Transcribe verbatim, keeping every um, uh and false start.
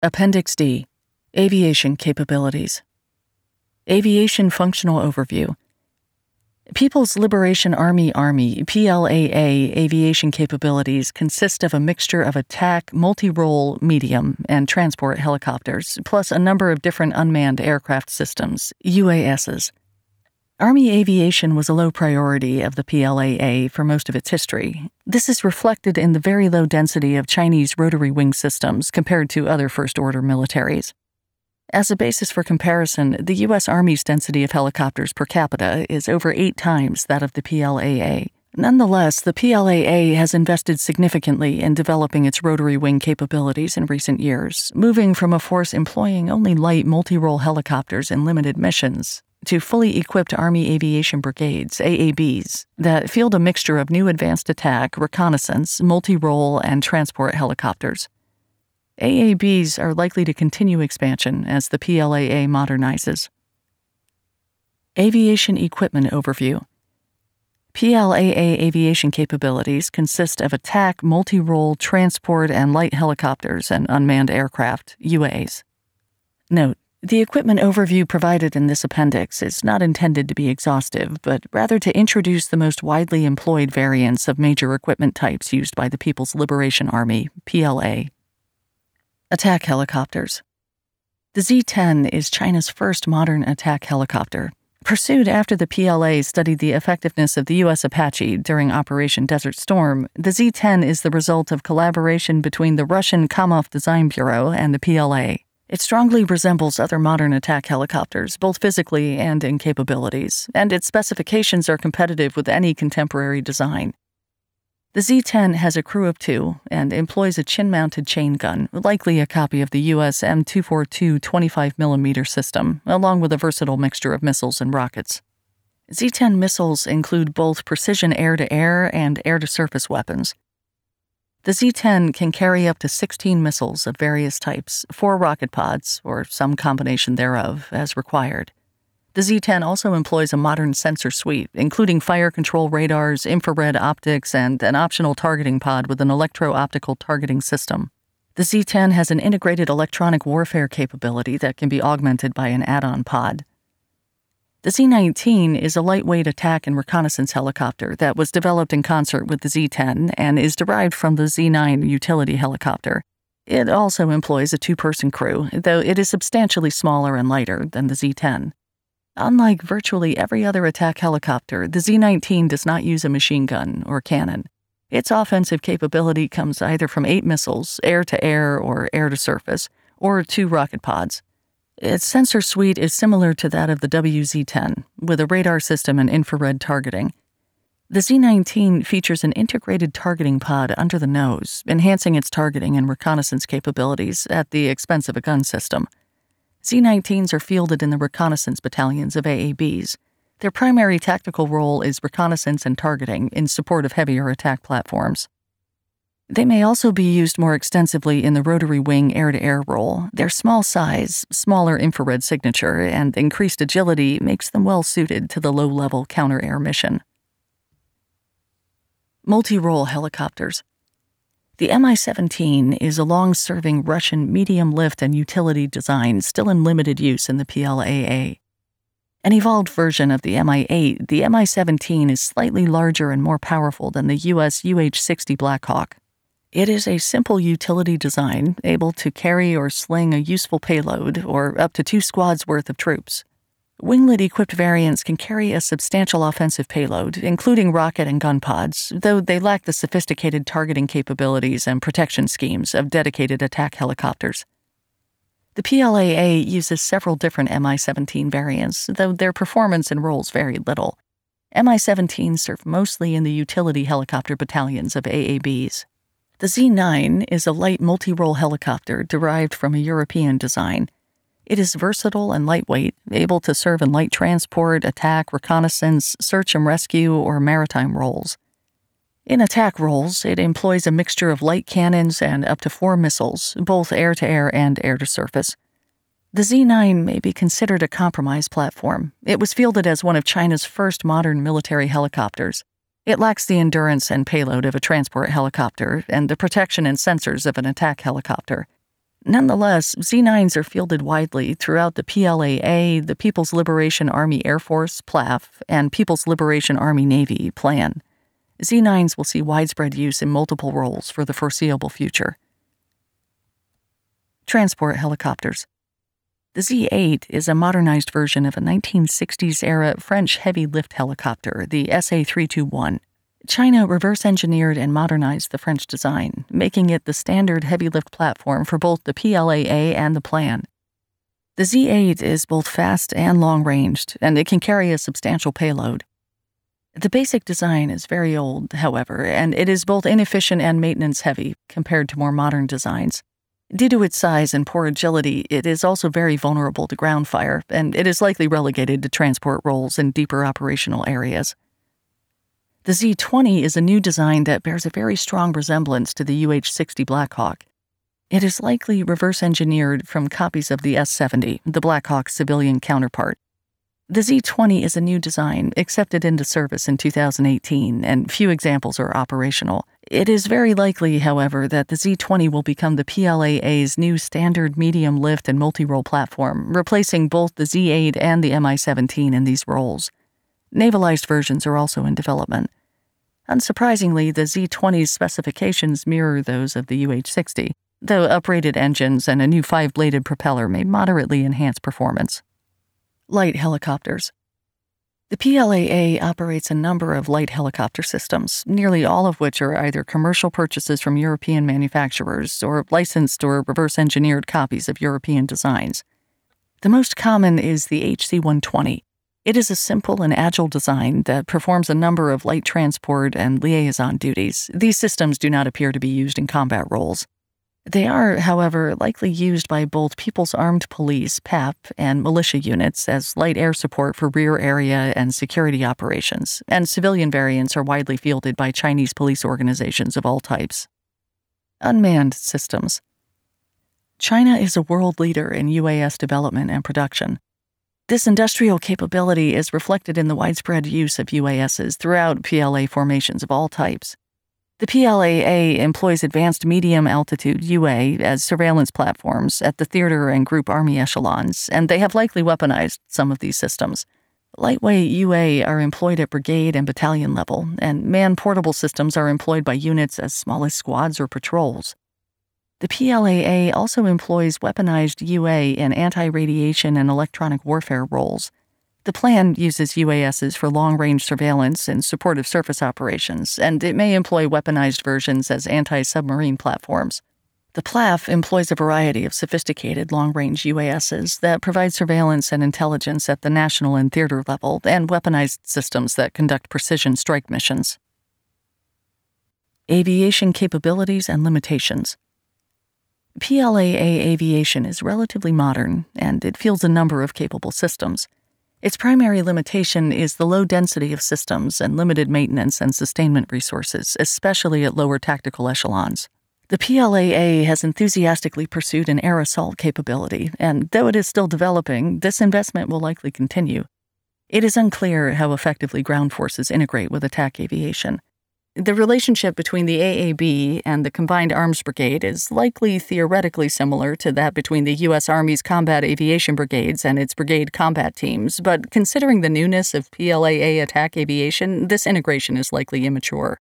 Appendix D. Aviation Capabilities. Aviation Functional Overview. People's Liberation Army Army P L A A aviation capabilities consist of a mixture of attack, multi-role, medium, and transport helicopters, plus a number of different unmanned aircraft systems, U A Ss. Army aviation was a low priority of the P L A A for most of its history. This is reflected in the very low density of Chinese rotary wing systems compared to other first-order militaries. As a basis for comparison, the U S Army's density of helicopters per capita is over eight times that of the P L A A. Nonetheless, the P L A A has invested significantly in developing its rotary wing capabilities in recent years, moving from a force employing only light multi-role helicopters in limited missions to fully equipped Army Aviation Brigades, A A Bs, that field a mixture of new advanced attack, reconnaissance, multi-role, and transport helicopters. A A Bs are likely to continue expansion as the P L A A modernizes. Aviation Equipment Overview. P L A A aviation capabilities consist of attack, multi-role, transport, and light helicopters and unmanned aircraft, U A As. Note: the equipment overview provided in this appendix is not intended to be exhaustive, but rather to introduce the most widely employed variants of major equipment types used by the People's Liberation Army, P L A. Attack helicopters. The Z ten is China's first modern attack helicopter. Pursued after the P L A studied the effectiveness of the U S Apache during Operation Desert Storm, the Z ten is the result of collaboration between the Russian Kamov Design Bureau and the P L A. It strongly resembles other modern attack helicopters, both physically and in capabilities, and its specifications are competitive with any contemporary design. The Z ten has a crew of two and employs a chin-mounted chain gun, likely a copy of the U S M two forty-two twenty-five millimeter system, along with a versatile mixture of missiles and rockets. Z ten missiles include both precision air-to-air and air-to-surface weapons. The Z ten can carry up to sixteen missiles of various types, four rocket pods, or some combination thereof, as required. The Z ten also employs a modern sensor suite, including fire control radars, infrared optics, and an optional targeting pod with an electro-optical targeting system. The Z ten has an integrated electronic warfare capability that can be augmented by an add-on pod. The Z nineteen is a lightweight attack and reconnaissance helicopter that was developed in concert with the Z ten and is derived from the Z nine utility helicopter. It also employs a two-person crew, though it is substantially smaller and lighter than the Z ten. Unlike virtually every other attack helicopter, the Z nineteen does not use a machine gun or cannon. Its offensive capability comes either from eight missiles, air-to-air or air-to-surface, or two rocket pods. Its sensor suite is similar to that of the W Z ten, with a radar system and infrared targeting. The Z nineteen features an integrated targeting pod under the nose, enhancing its targeting and reconnaissance capabilities at the expense of a gun system. Z nineteens are fielded in the reconnaissance battalions of A A Bs. Their primary tactical role is reconnaissance and targeting in support of heavier attack platforms. They may also be used more extensively in the rotary wing air-to-air role. Their small size, smaller infrared signature, and increased agility makes them well suited to the low-level counter-air mission. Multi-role helicopters. The M I seventeen is a long-serving Russian medium-lift and utility design still in limited use in the P L A A. An evolved version of the M I eight, the M I seventeen is slightly larger and more powerful than the U S U H sixty Blackhawk. It is a simple utility design, able to carry or sling a useful payload or up to two squads worth of troops. Winglet-equipped variants can carry a substantial offensive payload, including rocket and gun pods, though they lack the sophisticated targeting capabilities and protection schemes of dedicated attack helicopters. The P L A A uses several different M I seventeen variants, though their performance and roles vary little. M I seventeens serve mostly in the utility helicopter battalions of A A Bs. The Z nine is a light multi-role helicopter derived from a European design. It is versatile and lightweight, able to serve in light transport, attack, reconnaissance, search and rescue, or maritime roles. In attack roles, it employs a mixture of light cannons and up to four missiles, both air-to-air and air-to-surface. The Z nine may be considered a compromise platform. It was fielded as one of China's first modern military helicopters. It lacks the endurance and payload of a transport helicopter and the protection and sensors of an attack helicopter. Nonetheless, Z nines are fielded widely throughout the P L A A, the People's Liberation Army Air Force, P L A F, and People's Liberation Army Navy, PLAN. Z nines will see widespread use in multiple roles for the foreseeable future. Transport helicopters. The Z eight is a modernized version of a nineteen sixties-era French heavy-lift helicopter, the S A three twenty-one. China reverse-engineered and modernized the French design, making it the standard heavy-lift platform for both the P L A A and the PLAN. The Z eight is both fast and long-ranged, and it can carry a substantial payload. The basic design is very old, however, and it is both inefficient and maintenance-heavy compared to more modern designs. Due to its size and poor agility, it is also very vulnerable to ground fire, and it is likely relegated to transport roles in deeper operational areas. The Z twenty is a new design that bears a very strong resemblance to the U H sixty Blackhawk. It is likely reverse-engineered from copies of the S seventy, the Blackhawk's civilian counterpart. The Z twenty is a new design, accepted into service in two thousand eighteen, and few examples are operational. It is very likely, however, that the Z twenty will become the P L A A's new standard medium-lift and multi-role platform, replacing both the Z eight and the M I seventeen in these roles. Navalized versions are also in development. Unsurprisingly, the Z twenty's specifications mirror those of the U H sixty, though uprated engines and a new five-bladed propeller may moderately enhance performance. Light helicopters. The P L A A operates a number of light helicopter systems, nearly all of which are either commercial purchases from European manufacturers or licensed or reverse-engineered copies of European designs. The most common is the H C one twenty. It is a simple and agile design that performs a number of light transport and liaison duties. These systems do not appear to be used in combat roles. They are, however, likely used by both People's Armed Police, P A P, and militia units as light air support for rear area and security operations, and civilian variants are widely fielded by Chinese police organizations of all types. Unmanned systems. China is a world leader in U A S development and production. This industrial capability is reflected in the widespread use of U A Ss throughout P L A formations of all types. The P L A A employs advanced medium-altitude U A as surveillance platforms at the theater and group army echelons, and they have likely weaponized some of these systems. Lightweight U A are employed at brigade and battalion level, and man-portable systems are employed by units as small as squads or patrols. The P L A A also employs weaponized U A in anti-radiation and electronic warfare roles. The PLAN uses U A Ss for long-range surveillance and supportive surface operations, and it may employ weaponized versions as anti-submarine platforms. The P L A F employs a variety of sophisticated long-range U A Ss that provide surveillance and intelligence at the national and theater level, and weaponized systems that conduct precision strike missions. Aviation capabilities and limitations. P L A A aviation is relatively modern, and it fields a number of capable systems. Its primary limitation is the low density of systems and limited maintenance and sustainment resources, especially at lower tactical echelons. The P L A A has enthusiastically pursued an air assault capability, and though it is still developing, this investment will likely continue. It is unclear how effectively ground forces integrate with attack aviation. The relationship between the A A B and the Combined Arms Brigade is likely theoretically similar to that between the U S Army's combat aviation brigades and its brigade combat teams, but considering the newness of P L A A attack aviation, this integration is likely immature.